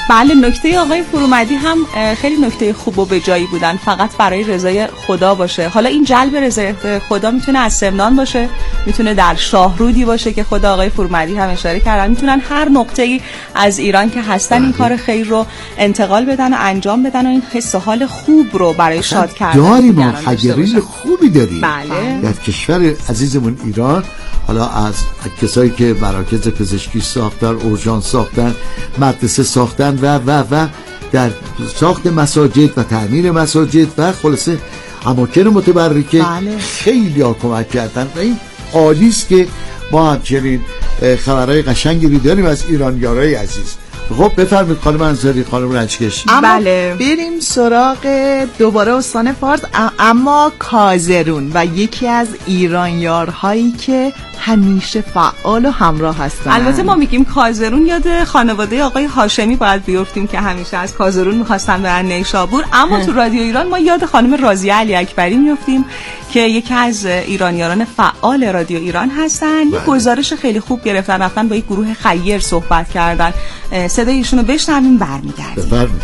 بله، نکته آقای فرومدی هم خیلی نکته خوب و به جایی بودن، فقط برای رضای خدا باشه. حالا این جلب رضای خدا میتونه از سمنان باشه، میتونه در شاهرودی باشه که خود آقای فرومدی هم اشاره کردن، میتونن هر نقطه‌ای از ایران که هستن این کار خیر رو انتقال بدن و انجام بدن و این حس و حال خوب رو برای شاد کردن داریم. ما خیریه خوبی داریم بله. در کشور عزیزمون ایران. حالا از کسایی که مراکز پزشکی ساختن، اورژانس ساختن، مدرسه ساختن و در ساخت مساجد و تعمیر مساجد و خلاصه اماکن متبرکه خیلی ها کمک کردن و این عالیست که ما همچنین خبرهای قشنگی داریم از ایرانیارای عزیز. خب بفرمایید خانم انصاری، خانم رنجکش. بله، بریم سراغ دوباره استان فارس، اما کازرون و یکی از ایرانیارهایی که همیشه فعال و همراه هستن. البته ما میگیم کازرون، یاد خانواده آقای هاشمی باید بیفتیم که همیشه از کازرون میخواستن برن نیشابور، اما تو رادیو ایران ما یاد خانم راضیه علی اکبری میفتیم که یکی از ایرانیاران فعال رادیو ایران هستن. یک گزارش خیلی خوب گرفتن، رفتن با یک گروه خیر صحبت کردن. صدای ایشونو بشنویم برمیگردیم. بفرمایید.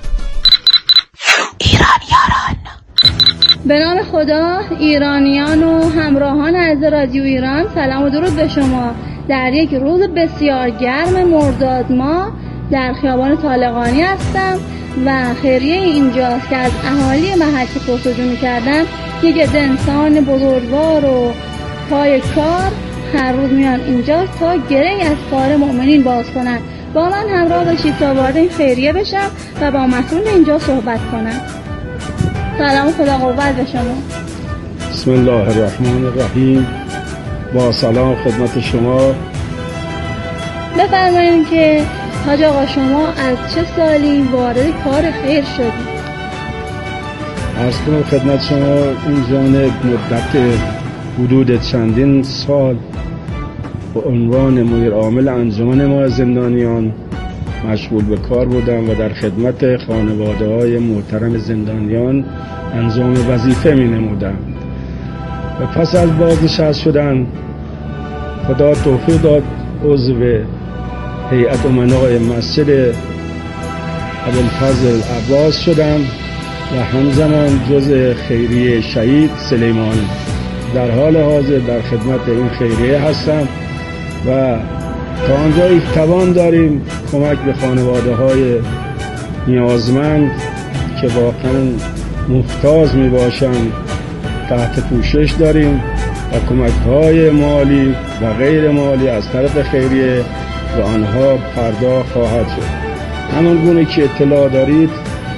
ایرانیاران. به نام خدا، ایرانیان و همراهان از رادیو ایران، سلام و درود به شما. در یک روز بسیار گرم مرداد ماه در خیابان طالقانی هستم و خیریه اینجاست که از اهالی محل که پرسجو می‌کردن یک عده انسان بزرگوار و پای کار هر روز میان اینجا تا گره‌ای از کار مؤمنین باز کنن. با من همراه باشید تا وارد این خیریه بشم و با مسئول اینجا صحبت کنم. سلام، خدا قوت به شما. بسم الله الرحمن الرحیم. با سلام خدمت شما. بفرمایید که حاج آقا شما از چه سالی وارد کار خیر شدید؟ عرض کنم خدمت شما این جانب مدت حدود چندین سال به عنوان مدیر عامل انجمن ما زندانیان مشغول به کار بودم و در خدمت خانواده‌های محترم زندانیان انجام وظیفه می نمودم و پس از بازنشست شدن خدا توفیق داد عضو هیئت امنای مسجد ابوالفضل عباس شدم و همزمان جزء خیریه شهید سلیمانی. در حال حاضر در خدمت این خیریه هستم و تا آنجایی که توان داریم کمک به خانواده های نیازمند که واقعا محتاج می باشند تحت پوشش داریم و کمک های مالی و غیر مالی از طرف خیریه و آنها پرداخت خواهد شد. همان گونه که اطلاع دارید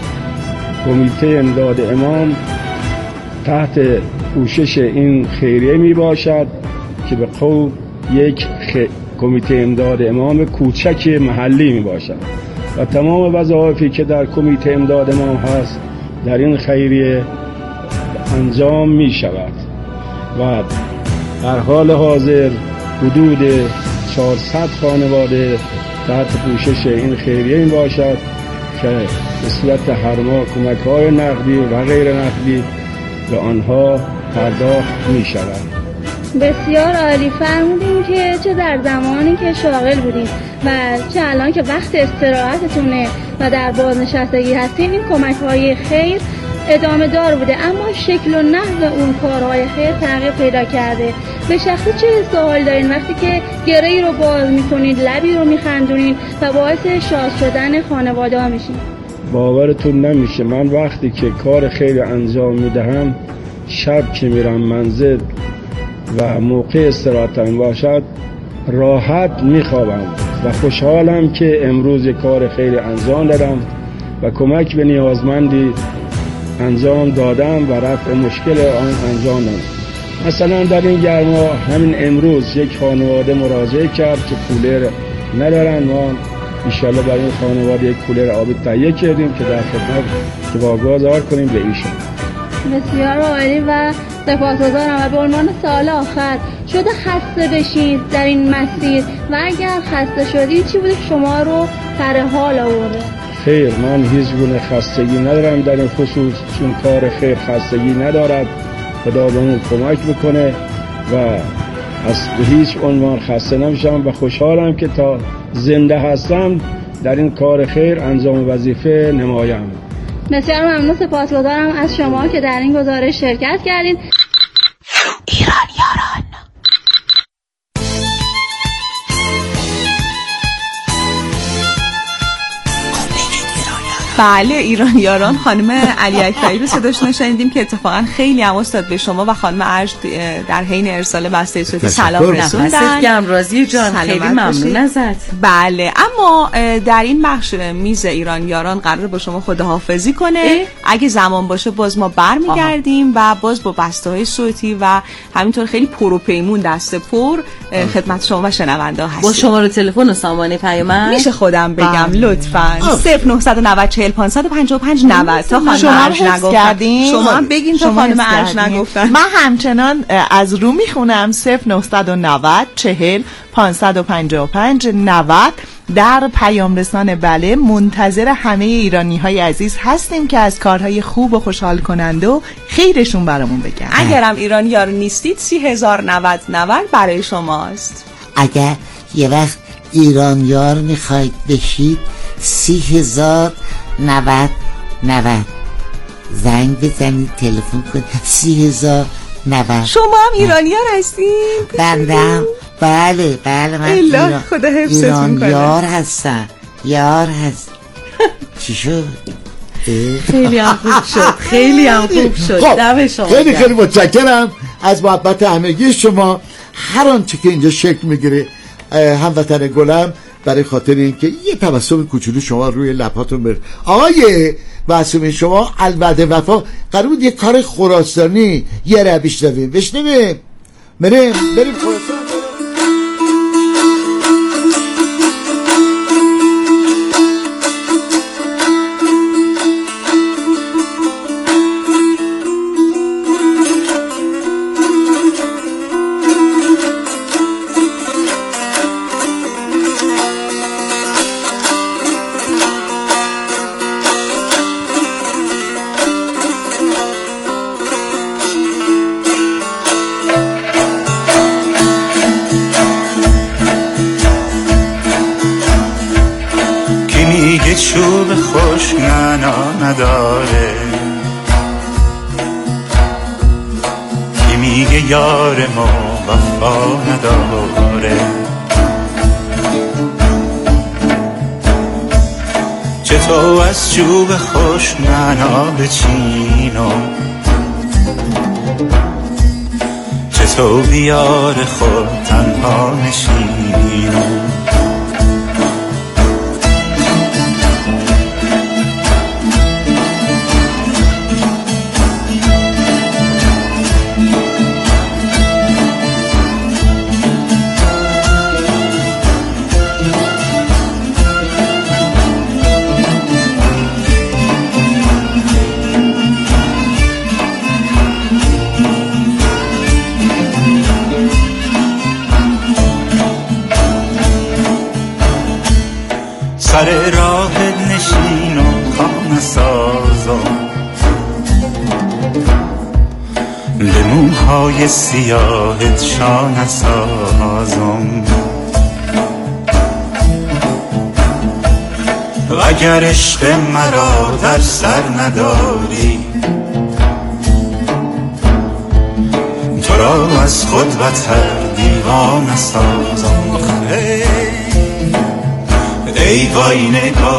کمیته امداد امام تحت پوشش این خیریه می باشد که به قول یک کمیته امداد امام کوچک محلی می باشد و تمام وظایفی که در کمیته امداد امام هست در این خیریه انجام می شود و در حال حاضر حدود 400 خانواده تحت پوشش این خیریه می باشد که به صورت هر ماه کمک های نقدی و غیر نقدی به آنها پرداخت می شود. بسیار عالی فرمودین که چه در زمانی که شاغل بودین و چه الان که وقت استراحتتونه و در بازنشستگی هستین این کمک های خیر ادامه دار بوده، اما شکل و نحو اون کارهای خیر تغییر پیدا کرده. به شخصی چه سوال دارین وقتی که گره‌ای رو باز میکنید، لبی رو میخندونید و باعث شاد شدن خانواده ها میشین؟ باورتون نمیشه من وقتی که کار خیر انجام میدهم شب که میرم منزل و موقع استراحتم باشد راحت میخوابم و خوشحالم که امروز کار خیر انجام دادم و کمک به نیازمندی انجام دادم و رفع مشکل آن انجام دادم. مثلا در این گرما همین امروز یک خانواده مراجعه کرد که کولر ندارن، ما انشالله برای این خانواده یک کولر آبی تهیه کردیم که در خدمت که واگذار کنیم به ایشون. بسیار عالی و سپاسگزارم. و به عنوان سوال آخر، شده خسته بشید در این مسیر و اگر خسته شدید چی بوده شما رو سر حال آورده؟ خیر، من هیچ گونه خستگی ندارم در این خصوص، چون کار خیر خستگی ندارد. خدا به اون کمک بکنه و از هیچ عنوان خسته نمیشم و خوشحالم که تا زنده هستم در این کار خیر انجام وظیفه نمایم. بسیار ممنون، سپاسگزارم از شما که در این گزارش شرکت کردین. ایرانیاران. بله، ایرانیاران. خانم علی اکبری رو صداشون شنیدیم که اتفاقا خیلی هم استاد به شما و خانم ارج در حین ارسال بسته صوتی سلام رسوندن. گم راضی جان، خیلی ممنون ازت. بله، اما در این بخش میز ایرانیاران قرار با شما خداحافظی کنه. اگه زمان باشه باز ما برمیگردیم و باز با بسته های صوتی و همینطور خیلی پروپیمون دسته پر خدمت شما و شنونده ها هستیم. با شماره تلفن و سامانه پیامک میشه خودم بگم لطفاً 0990 40 555 90 تا خانم ارج نگفتن. شما هم بگین تا خانم ارج نگفتن. من همچنان از رو میخونم 0990 40 555 90. در پیام رسان بله منتظر همه ایرانی های عزیز هستیم که از کارهای خوب و خوشحال کننده و خیرشون برامون بگن. اگرم ایرانیار نیستید 30,090 برای شماست. اگر یه وقت ایرانیار میخواید بشید 30,090 زنگ بزنید، تلفن کنید 30,090. شما هم ایرانیار هستین؟ بندم بله من خدا حفظتون کنه. ایرانیار هستم. یار هست. چی شد؟ خیلی هم خوب شد، خیلی هم خوب شد. دم شما. خیلی متشکرم از محبت همگی شما. هر آنچه که اینجا شکل میگیره هموطن گلم برای خاطر اینکه یه تبسم کوچولو شما روی لباتون بره. آقای معصومی، شما الوعد وفا قرار بود یه کار خراسانی یه ربیش رویم بشنویم. بریم خراسان. چوب خوش نداره، کی میگه یار ما وفا نداره. چطور از چوب خوش بچینو، چطور بیار خود تنها نشینو. سر راه نشین و خانه سازم، به موهای سیاهت شانه سازم. اگر عشق مرا در سر نداری، تو را از خود بتر دیوانه سازم. ای وای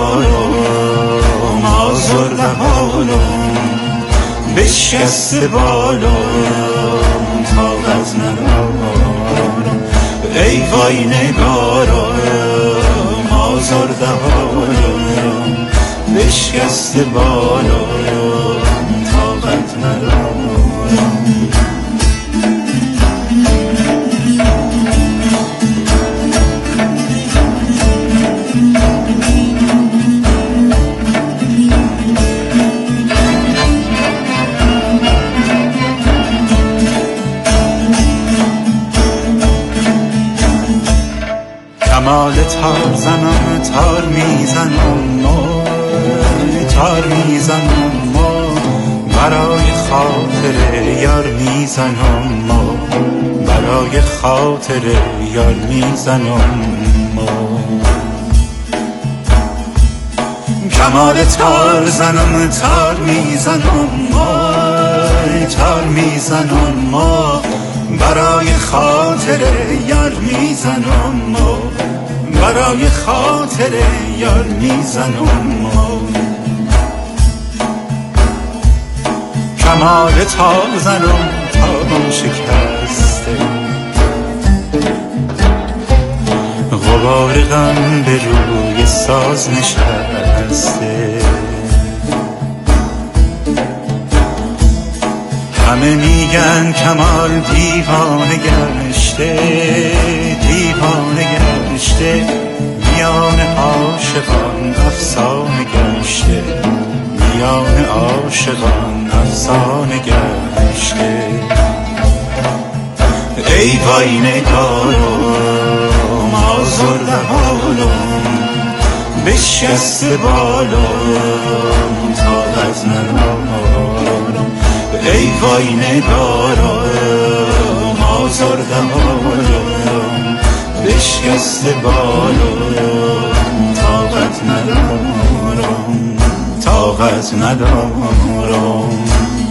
نگارم آزرده حالم، بشکسته بالم طاقت ندارم. ای وای نگارم آزرده حالم، بشکسته بالم طاقت ندارم. کمال تار زنم تار میزنم تار میزنم برای خاطر یار میزنم برای خاطر یار میزنم. کمال تار زنم تار میزنم وای تار میزنم برای خاطر یار میزنم برای خاطر یار میزنم کمال تار زنم تارم شکسته غبار غم به روی ساز نشسته همه میگن کمال دیوانه گشته دیوانه گشته میان عاشقان افسانه گشته میان عاشقان افسانه گشته ای وای نگارم آزرده حالم بشکسته بالم طاقت ندارم ای وای نگارم آزرده حالم بشکسته بالم طاقت ندارم طاقت ندارم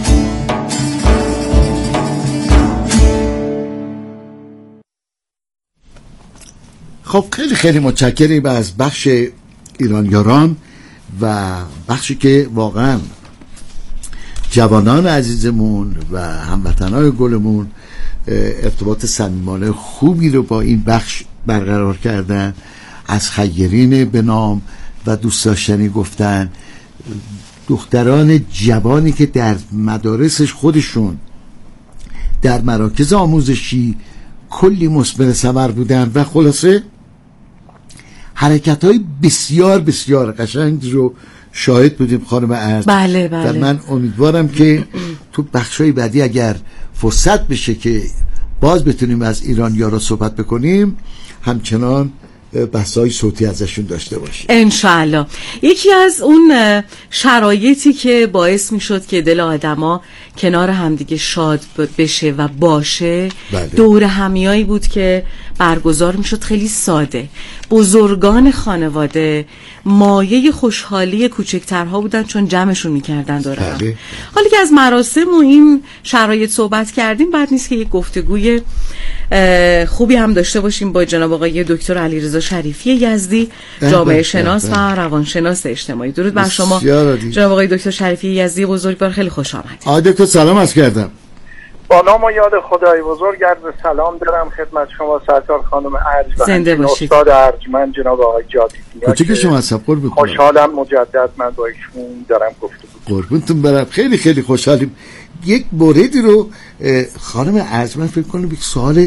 خب خیلی خیلی متشکریم از بخش ایرانیاران و بخشی که واقعا جوانان عزیزمون و هموطنان گلمون ارتباط صمیمانه خوبی رو با این بخش برقرار کردن، از خیرین به نام و دوست داشتنی گفتن، دختران جوانی که در مدارسش خودشون در مراکز آموزشی کلی مثمر ثمر بودن و خلاصه حرکت‌های بسیار بسیار قشنگ رو شاهد بودیم خانم ارج. بله بله. و من امیدوارم که تو بخشای بعدی اگر فرصت بشه که باز بتونیم از ایرانیارا صحبت بکنیم همچنان بحث‌های صوتی ازشون داشته باشیم انشاءالله. یکی از اون شرایطی که باعث میشد که دل آدما کنار همدیگه شاد بشه و باشه دور همیایی بود که برگزار میشد، خیلی ساده. بزرگان خانواده مایه خوشحالی کوچکترها بودن چون جمعشون میکردن دور هم. حالا که از مراسم و این شرایط صحبت کردیم، بعد نیست که یک گفتگوی خوبی هم داشته باشیم با جناب آقای دکتر علیرضا شریفی یزدی، جامعه شناس و روانشناس اجتماعی. درود بر شما جناب آقای دکتر شریفی یزدی بزرگوار، خیلی خوش آمدید. آقای دکتر سلام عرض کردم. با نام و یاد خدای بزرگ عرض سلام دارم خدمت شما سرکار خانم ارج و زنده باشید. استاد ارجمند جناب آقای جادیدی. کوچیک شما هستم قربون. خوشحالم مجدد من با ایشون دارم گفتگو. قربونتون برم، خیلی خیلی خوشحالیم. یک موردی رو خانم ارجمند فکر کنم یک سوال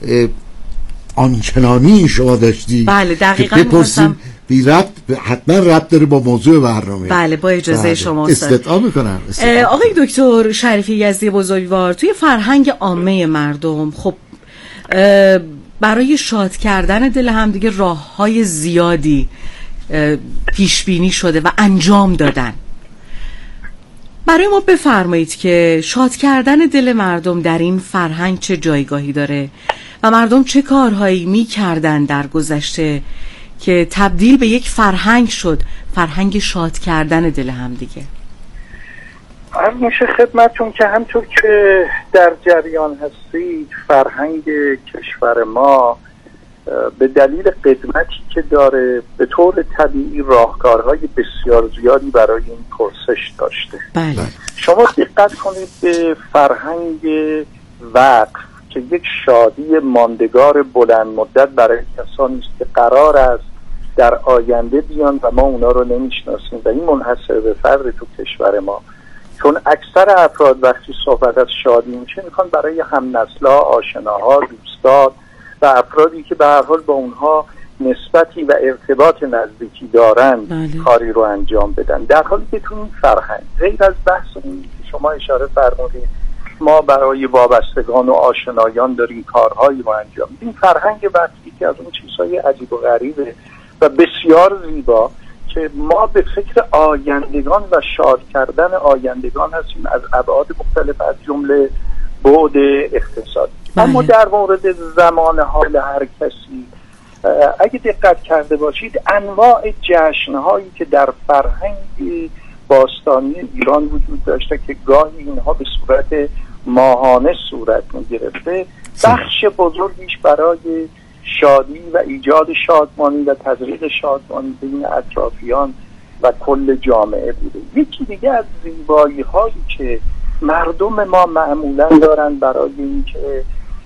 آنچنانی شما داشتی. بله دقیقاً می‌خواستم بی ربط، حتما ربط داره با موضوع برنامه. بله با اجازه شما استدعا میکنم. آقای دکتر شریفی یزدی بزرگوار، توی فرهنگ عامه مردم خب برای شاد کردن دل همدیگه راه‌های زیادی پیش بینی شده و انجام دادن. برای ما بفرمایید که شاد کردن دل مردم در این فرهنگ چه جایگاهی داره و مردم چه کارهایی می‌کردن در گذشته که تبدیل به یک فرهنگ شد، فرهنگ شاد کردن دل همدیگه. عرض میشه خدمتتون که همطور که در جریان هستید فرهنگ کشور ما به دلیل قدمتی که داره به طور طبیعی راهکارهای بسیار زیادی برای این پرسش داشته. بله. شما دقت کنید به فرهنگ وقف که یک شادی ماندگار بلند مدت برای کسانی است که قرار است در آینده بیان و ما اونا رو نمیشناسیم و این منحصر به فرد تو کشور ما، چون اکثر افراد وقتی صحبت از شادی میشه میخوان برای هم نسل‌ها، آشناها، دوستان و افرادی که به هر حال با اونها نسبتی و ارتباط نزدیکی دارن کاری رو انجام بدن، در حالی که تو این فرهنگ غیر از بحث این که شما اشاره فرمودید ما برای وابستگان و آشنایان داریم کارهایی رو انجام. این فرهنگ وقتی که از اون چیزهای عجیب و غریبه و بسیار زیبا که ما به فکر آیندگان و شاد کردن آیندگان هستیم از ابعاد مختلف از جمله بعد اقتصادی. اما در مورد زمان حال هر کسی اگه دقت کرده باشید انواع جشن‌هایی که در فرهنگ باستانی ایران وجود داشته که گاهی اینها به صورت ماهانه صورت می‌گرفته، بخش بزرگیش برای شادی و ایجاد شادمانی و تزریق شادمانی بین اطرافیان و کل جامعه بوده. یکی دیگه از زیبایی‌هایی که مردم ما معمولاً دارن برای اینکه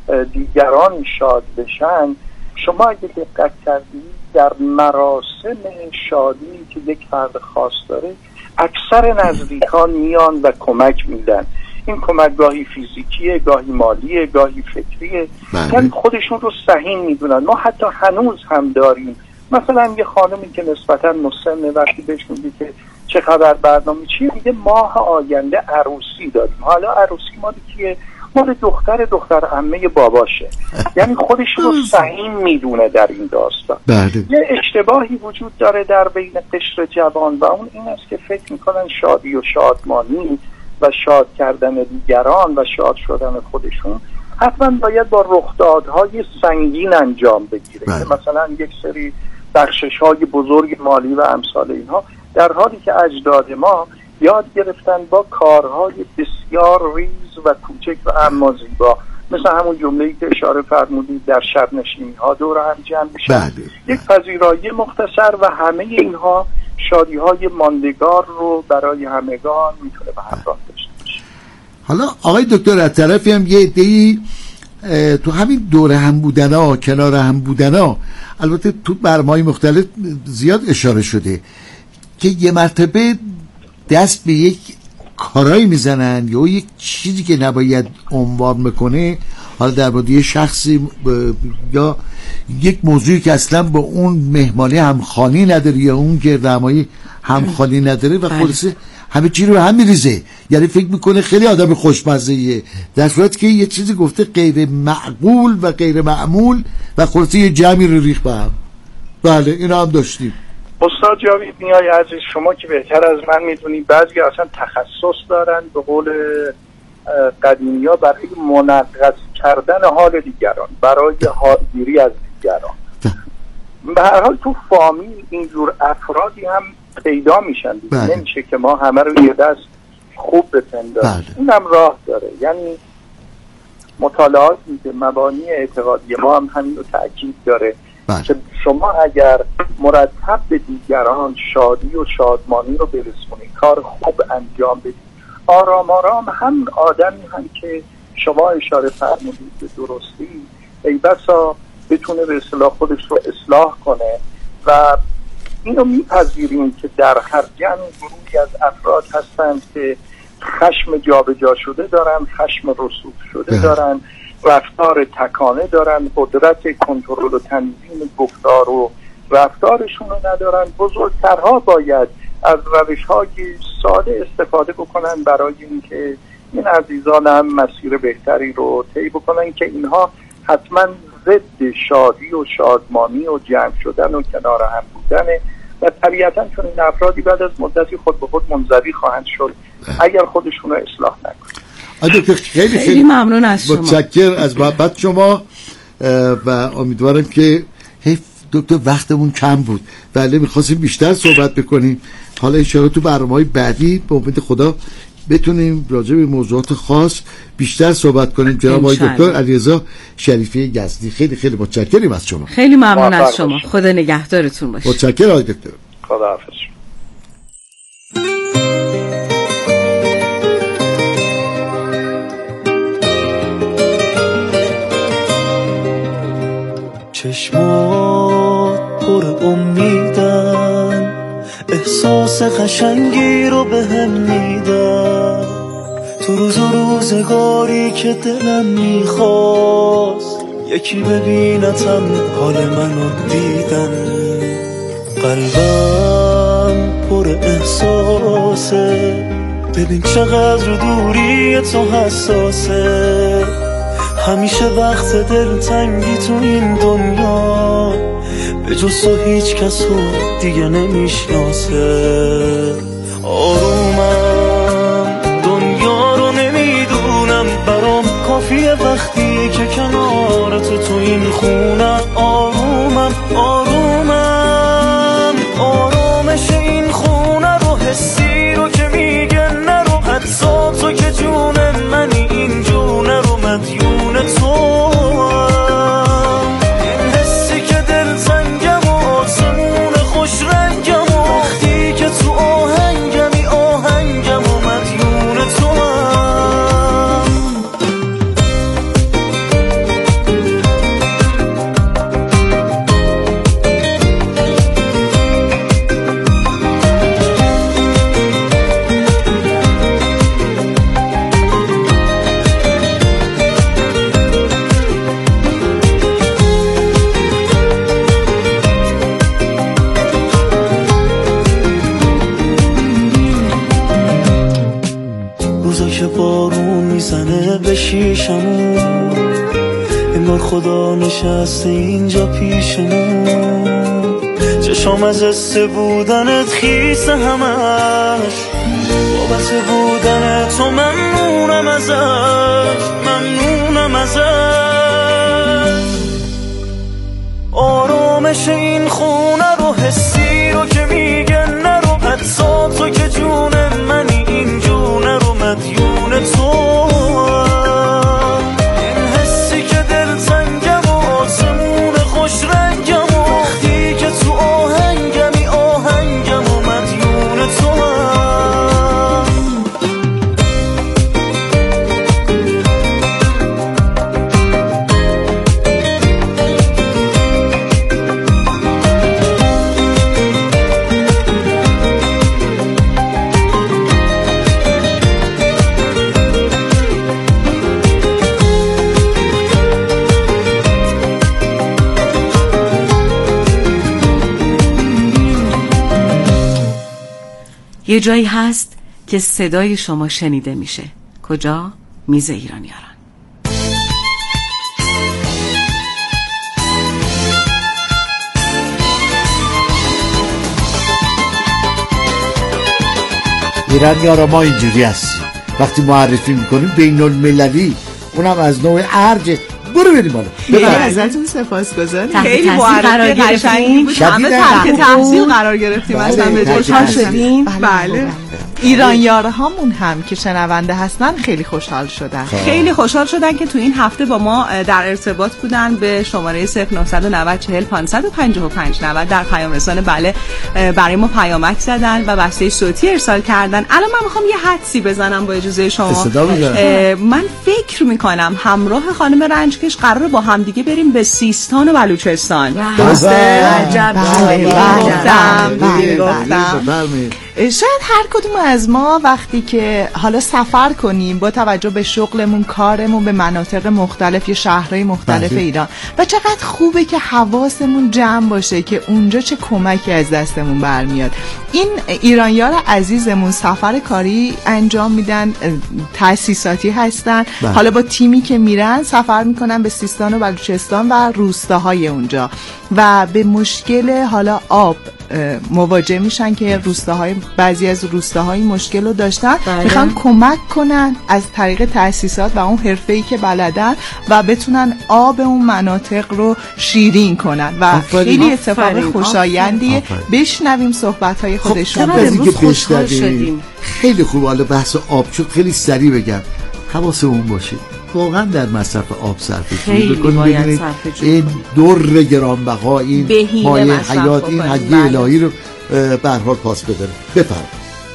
دیگران شاد بشن، شما اگه دقت کردید در مراسم شادی که یک فرد خاص داره اکثر نزدیکان میان و کمک میدن. این کمک گاهی فیزیکیه، گاهی مالیه، گاهی فکریه، یعنی خودشون رو سهیم میدونن. ما حتی هنوز هم داریم مثلا یه خانمی که نسبتا مسنه، وقتی بهش میگی که چه خبر، برنامه چیه، میگه ماه آینده عروسی داریم. حالا عروسی مال کیه؟ مال دختر عمه باباشه. یعنی خودشون رو سهیم میدونه در این داستان. یه اشتباهی وجود داره در بین قشر جوان و اون این است که فکر میکنن شادی و شادمانی و شاد کردن دیگران و شاد شدن خودشون حتما باید با رخدادهای سنگین انجام بگیره، که مثلا یک سری بخشش‌های بزرگ مالی و امثال اینها، در حالی که اجداد ما یاد گرفتن با کارهای بسیار ریز و کوچک و اما زیبا، مثل همون جمله‌ای که اشاره فرمودید در شب نشینی‌ها دور هم جمع بشن، یک پذیرایی مختصر و همه اینها شادی‌های ماندگار رو برای همگان میتونه به همراه داشته باشه. حالا آقای دکتر از طرفی هم یه عده‌ای تو همین دور هم بودنا، کنار هم بودنا، البته تو برنامه‌های مختلف زیاد اشاره شده که یه مرتبه دست به یک کارایی میزنن یا یک چیزی که نباید عنوان میکنه، حالا در مورد یه شخصی یا یک موضوعی که اصلا با اون مهمانی همخوانی نداره یا اون گردهمایی همخوانی نداره و خلاصه همه چی رو هم میریزه، یعنی فکر میکنه خیلی آدم خوشمزه‌ایه، در صورتی که یه چیزی گفته غیر معقول و غیر معمول و خلاصه یه جمعی رو ریخت به هم. بله اینا هم داشتیم. استاد جاوید نیای عزیز، شما که بهتر از من میدونید بعضی اصلا تخصص دارن به قول قدیمی‌ها برای منغص کردن حال دیگران، برای حالگیری از دیگران. به هر حال تو فامیل اینجور افرادی هم پیدا میشن، نمیشه که ما همه رو یه دست خوب بپنداریم. اینم راه داره، یعنی مطالعاتی که مبانی اعتقادی ما هم همین رو تأکید داره که شما اگر مرتب به دیگران شادی و شادمانی رو برسونید، کار خوب انجام بدید، آرام آرام هم آدمی هم که شما اشاره فرمودید به درستی ای بسا بتونه به اصطلاح خودش رو اصلاح کنه. و اینو میپذیریم که در هر جمع گروهی از افراد هستند که خشم جابجا شده دارن، خشم رسوب شده دارن، رفتار تکانه دارن، قدرت کنترل و تنظیم گفتار و رفتارشون رو ندارن. بزرگترها باید از روش‌های ساده استفاده بکنن برای اینکه این عزیزان هم مسیر بهتری رو طی بکنن که اینها حتما ضد شادی و شادمانی و جمع شدن و کنار هم بودنه و طبیعتاً چون این افرادی بعد از مدتی خود به خود منزوی خواهند شد اگر خودشون رو اصلاح نکنن. خیلی ممنون از شما، متشکر از محبت شما و امیدوارم که دکتر وقتمون کم بود، بله میخواستیم بیشتر صحبت بکنیم. حالا انشاءالله تو برنامه‌های بعدی به امید خدا بتونیم راجع به موضوعات خاص بیشتر صحبت کنیم. جناب آقای دکتر علیرضا شریفی یزدی، خیلی خیلی متشکریم از شما. خیلی ممنون از شما، خدا نگهدارتون باشه. متشکرم آقای دکتر. خدا حافظ. چشمات پر امیدن، احساس قشنگی رو به هم میدن، تو روز و روزگاری که دلم میخواست یکی ببینتم حال منو دیدن. قلبم پر احساسه، ببین چقدر دوری تو حساسه، همیشه وقت دلتنگی تو این دنیا به جز تو هیچ کس رو دیگه نمیشناسه. آرومم دنیا رو نمیدونم، برام کافیه وقتی که کنار تو این خونم. آرومم میزنه به شیشمون، انگار خدا نشسته اینجا پیشمون. چشام از حس بودنت خیسه همش، بابت بودن تو ممنونم ازش، ممنونم ازش. آرامش این خونه رو، حسی رو که میگه نرو، حتی تو که جون منی، این جونه رو مدیون تو. این حسی که دلتنگم و آسمون خوش رنگم و وقتی که تو آهنگمی، آهنگم و مدیون تو. یه جایی هست که صدای شما شنیده میشه. کجا؟ میز ایرانیاران. ایرانیارا ما اینجوری هستیم، وقتی معرفی میکنیم بین المللی، اونم از نوع ارج. برو بریم بالا. ازتون سپاسگزاریم، خیلی معرفی قشنگی بود. همه تحت تحصیل قرار گرفتیم. اصلا به خوشحال شدیم. بله. ایرانیارهامون هم که شنونده هستن خیلی خوشحال شدن. خیلی خوشحال شدن که تو این هفته با ما در ارتباط بودن. به شماره 0990 40 555 90 در پیام رسان بله برای ما پیامک زدن و بسته صوتی ارسال کردن. الان من میخوام یه حدسی بزنم با اجازه شما. من فکر میکنم همراه خانم رنجکش قراره با هم دیگه بریم به سیستان و بلوچستان. درسته؟ گفتم. شاید هر کدوم از ما وقتی که حالا سفر کنیم با توجه به شغلمون، کارمون، به مناطق مختلف یا شهرهای مختلف ایران، و چقدر خوبه که حواسمون جمع باشه که اونجا چه کمکی از دستمون برمیاد. این ایرانیار عزیزمون سفر کاری انجام میدن، تأسیساتی هستن. حالا با تیمی که میرن سفر میکنن به سیستان و بلوچستان و روستاهای اونجا و به مشکل حالا آب مواجه میشن که بعضی از روستاهای مشکل رو داشتن. میخوان کمک کنن از طریق تأسیسات و اون حرفه‌ای که بلدن و بتونن آب اون مناطق رو شیرین کنن و خیلی اتفاق خوشایندیه. بشنویم صحبت‌های خودشون. خوشحال شدیم. خیلی خوب. حالا بحث آب شد، خیلی سریع بگم حواسمون باشه واقعا در مصرف آب صرفه‌جویی بکنید. این در گرانبها، این مایه حیات، این هدیه الهی رو به هر حال پاس بداره. بفرمایید.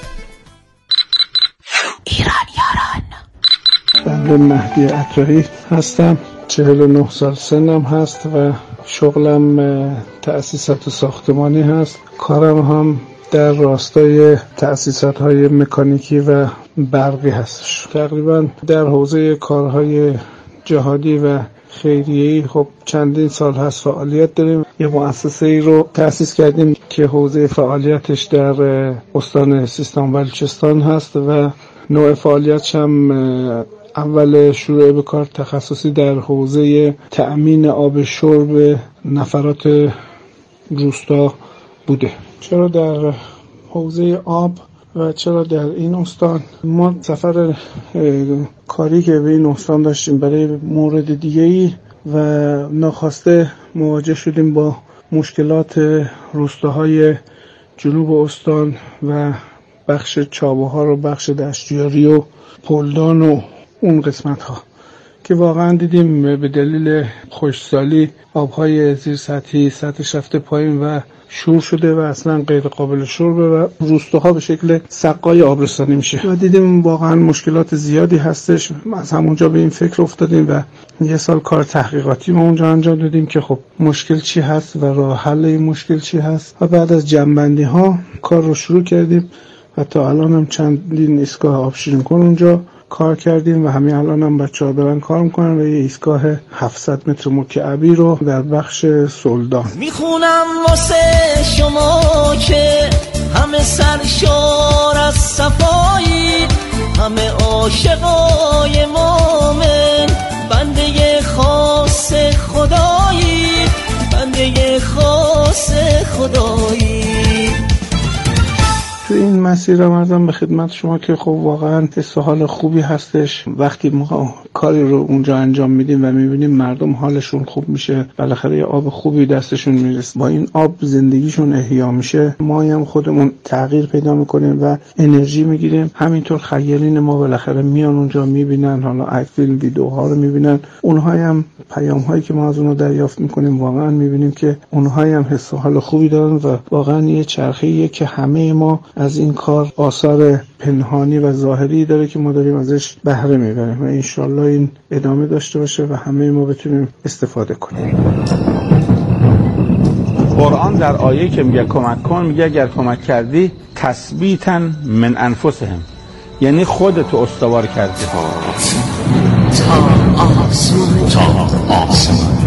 ایرانیاران. بنده مهدی عطایی هستم، 49 سال سنم هست و شغلم تأسیسات ساختمانی هست. کارم هم در راستای تأسیسات‌های مکانیکی و برقی هستش. تقریبا در حوزه کارهای جهادی و خیریه‌ای خب چندین سال هست فعالیت داریم. یه مؤسسه‌ای رو تأسیس کردیم که حوزه فعالیتش در استان سیستان و بلوچستان هست و نوع فعالیتش هم اول شروع به کار تخصصی در حوزه تأمین آب شرب نفرات روستا بوده. چرا در حوزه آب و چرا در این استان؟ ما سفر کاری که به این استان داشتیم برای مورد دیگه‌ای و ناخواسته مواجه شدیم با مشکلات روستاهای جنوب استان و بخش چابهار و بخش دشتیاری و پلدان و اون قسمت ها که واقعا دیدیم به دلیل خشکسالی آبهای زیر سطحی سطحش رفته پایین و شور شده و اصلا غیر قابل شربه و روستاها به شکل سقای آبرسانی میشه و دیدیم واقعا مشکلات زیادی هستش. از همونجا به این فکر افتادیم و یه سال کار تحقیقاتی ما اونجا انجام دادیم که خب مشکل چی هست و راه حل این مشکل چی هست و بعد از جنبندی ها کار رو شروع کردیم و تا الان هم چندین ایستگاه آب شیرین کن اونجا کار کردیم و همین الان هم بچه‌ها دارن کار میکنن و یه ایستگاه 700 متر مکعبی رو در بخش سلطان میخونم واسه شما که همه سرشار از صفایی، همه عاشقای ما این مسیر آمدم به خدمت شما که خب واقعا حس و حال خوبی هستش وقتی ما کاری رو اونجا انجام میدیم و میبینیم مردم حالشون خوب میشه، بالاخره یه آب خوبی دستشون میرسه، با این آب زندگیشون احیا میشه، ما هم خودمون تغییر پیدا میکنیم و انرژی میگیریم. همینطور خیرین ما بالاخره میان اونجا میبینن، حالا عکس فیلم ویدیوها رو میبینن، اونها هم پیام هایی که ما از اونها دریافت میکنیم واقعا میبینیم که اونها هم حس و حال خوبی دارن و واقعا یه چرخه‌ایه که همه ما از این کار آثار پنهانی و ظاهری داره که ما داریم ازش بهره میبریم و انشالله این ادامه داشته باشه و همه ما بتونیم استفاده کنیم. قرآن در آیه که میگه کمک کن میگه اگر کمک کردی تثبیتا من انفسهم، یعنی خودتو استوار کردی. تا آسمان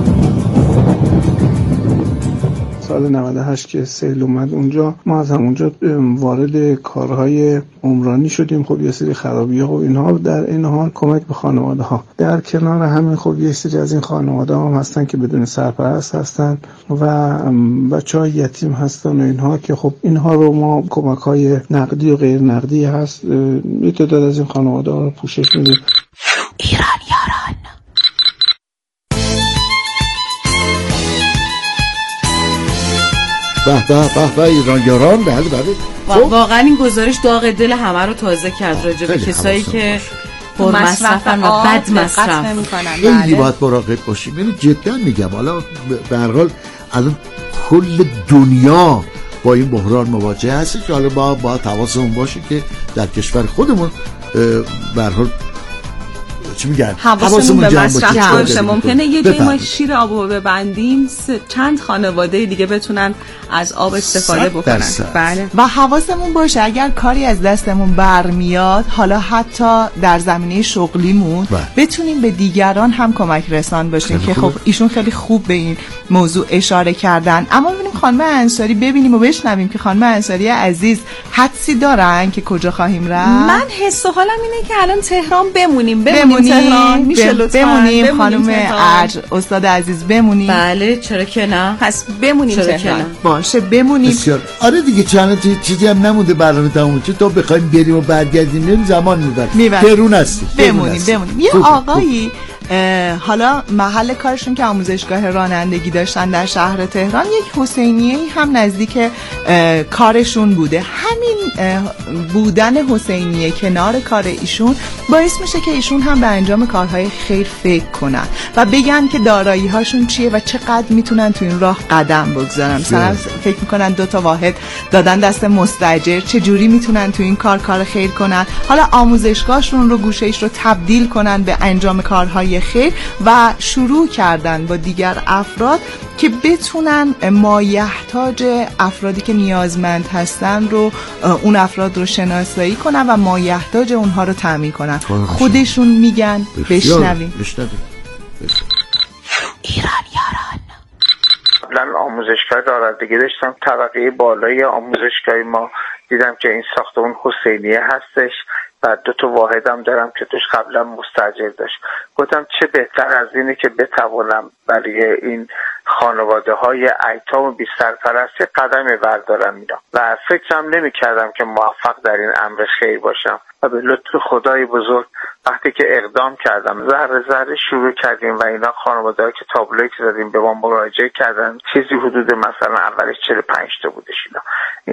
سال 98 که سیل اومد اونجا، ما از همونجا وارد کارهای عمرانی شدیم. خب یه سری خرابی‌ها و اینها، در این حال کمک به خانواده‌ها. در کنار همین خب یه سری از این خانواده‌ها هم هستن که بدون سرپرست هستن و بچه‌های یتیم هستن و اینها که خب اینها رو ما کمک‌های نقدی و غیر نقدی هست یه تعداد از این خانواده‌ها رو پوشش میدیم. ایران یاران. به ایران یاران. بله بله. واقعا این گزارش داغ دل همه رو تازه کرد راجع به کسایی که پر مصرفن و بد مصرف میکنن. خیلی باید مراقب باشیم. یعنی جدا میگم، حالا به هر حال الان کل دنیا با این بحران مواجه هست که حالا با حواسمون باشه که در کشور خودمون به هر حال چی میگن حواسمون به مصرف باشه. ممکنه یه جایی ما شیر آبو ببندیم چند خانواده دیگه بتونن از آب استفاده بکنن. بله. و حواسمون باشه اگر کاری از دستمون برمیاد، حالا حتی در زمینه شغلیمون بتونیم به دیگران هم کمک رسان باشیم که خب ایشون خیلی خوب به این موضوع اشاره کردن. اما ببینیم خانم انصاری، ببینیم و بشنویم که خانم انصاری عزیز حدسی دارن که کجا خواهیم رفت. من حس و حالم اینه که الان تهران بمونیم تهران. میشه لطفاً بمونیم خانم ارج، استاد عزیز بمونیم. بله چرا که نه، پس بمونیم تهران. باشه بمونیم. بسیار. آره دیگه چند چیزی هم نمونده برنامه تموم شد تا بخوایم بریم و برگردیم زمان میبره. تهران هستیم. بمونیم. یه آقایی حالا محل کارشون که آموزشگاه رانندگی داشتن در شهر تهران، یک حسینیه‌ای هم نزدیک کارشون بوده. همین بودن حسینیه کنار کار ایشون باعث میشه که ایشون هم به انجام کارهای خیر فکر کنن و بگن که دارایی هاشون چیه و چقدر میتونن تو این راه قدم بگذارن. مثلا فکر میکنن 2 تا واحد دادن دست مستاجر، چه جوری میتونن تو این کار خیر کنن. حالا آموزشگاهشون رو، گوشه‌اش رو تبدیل کنن به انجام کارهای خیر و شروع کردن با دیگر افراد که بتونن مایحتاج افرادی که نیازمند هستن رو، اون افراد رو شناسایی کنن و مایحتاج اونها رو تامین کنن. خودشون میگن. بشنویم. ایران یاران. قبلا آموزشگاه رانندگی داشتم، طبقه بالای آموزشگاه ما دیدم که این ساختمون حسینیه هستش و 2 تا واحد هم دارم که توش قبلا مستاجر داشت. گفتم چه بهتر از اینه که بتوانم برای این خانواده های ایتام بی سرپرست قدمی بردارم اینا و فکرم نمی کردم که موفق در این امر خیر باشم و به لطف خدای بزرگ وقتی که اقدام کردم ذره ذره شروع کردیم و اینا خانواده ها که تابلوی که زدیم به ما مراجعه کردن، چیزی حدود مثلا اولش 45 تا بودش اینا